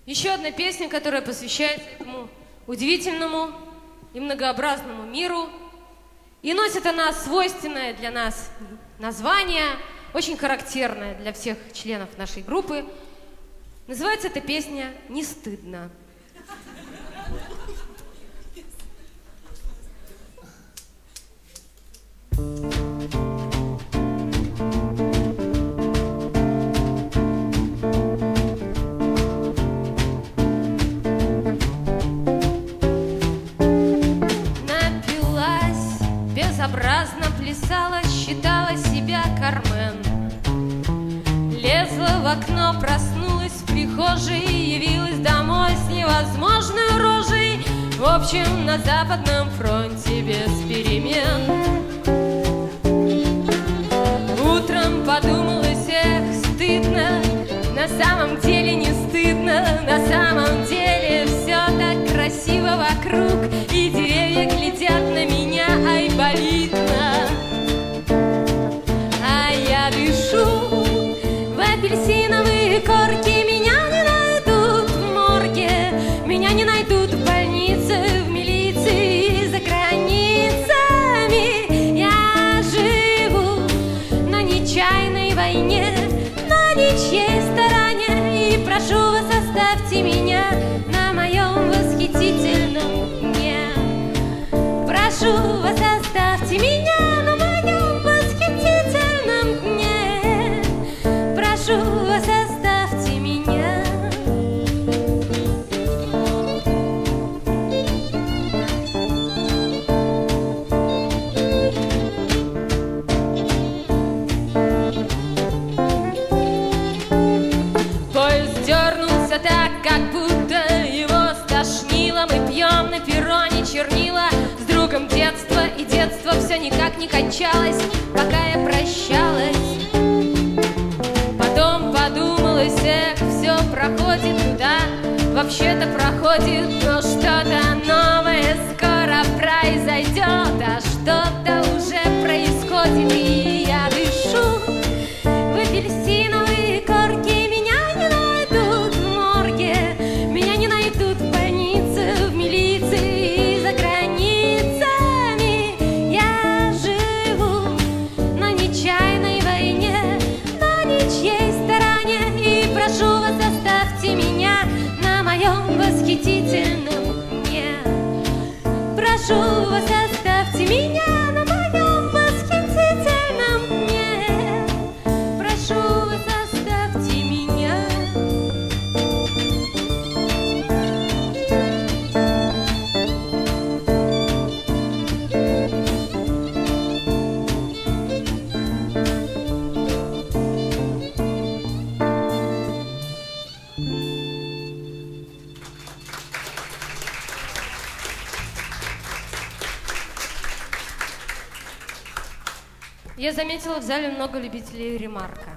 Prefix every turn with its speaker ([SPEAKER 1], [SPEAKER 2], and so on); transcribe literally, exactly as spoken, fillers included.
[SPEAKER 1] Еще одна песня, которая посвящается этому удивительному и многообразному миру. И носит она свойственное для нас название, очень характерное для всех членов нашей группы. Называется эта песня «Не стыдно». Безобразно плясала, считала себя Кармен. Лезла в окно, проснулась в прихожей, явилась домой с невозможной рожей. В общем, на Западном фронте без перемен. Утром подумалось, эх, стыдно. На самом деле не стыдно. На самом деле все так красиво вокруг. И деревья глядят на меня, ай, болитно. А я дышу в апельсиновые корки. Меня не найдут в морге, меня не найдут в больнице, в милиции, за границами. Я живу на нечаянной войне, на ничьей стороне. И прошу вас, оставьте меня на моем восхитительном дне. Прошу вас, оставьте меня на моем восхитительном дне. Прошу вас, оставьте меня. Поезд дернулся так, как будто его стошнило. Мы пьем на перроне чернила. С другом детства, и детство все никак не кончалось, пока я прощалась. Потом подумалось, эх, все проходит туда. Вообще-то проходит, но что-то новое скоро произойдет. А что-то уже происходит, и я дышу в апельсиновые корки. Меня не найдут в морге, меня не найдут в больнице, в милиции, за границами. Я живу на нечаянной войне, на ничьей стороне. И прошу вас, оставьте меня на моем восхитительном дне. Прошу вас, оставьте меня на моем восхитительном дне. Прошу вас, оставьте меня. Я заметила в зале много любителей ремарка.